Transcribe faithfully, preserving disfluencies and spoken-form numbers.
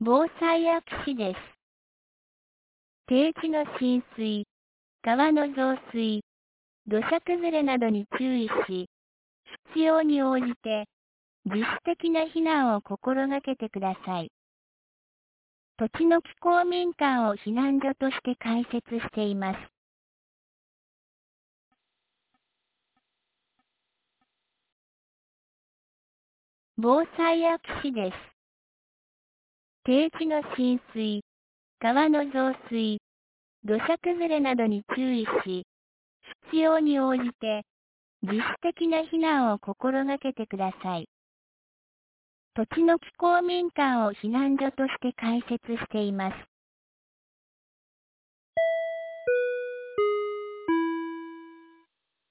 防災や岸です。低地の浸水、川の増水、土砂崩れなどに注意し、必要に応じて、自主的な避難を心がけてください。土地の気候民間を避難所として開設しています。防災や岸です。低地の浸水、川の増水、土砂崩れなどに注意し、必要に応じて、自主的な避難を心がけてください。土地の気候民間を避難所として開設しています。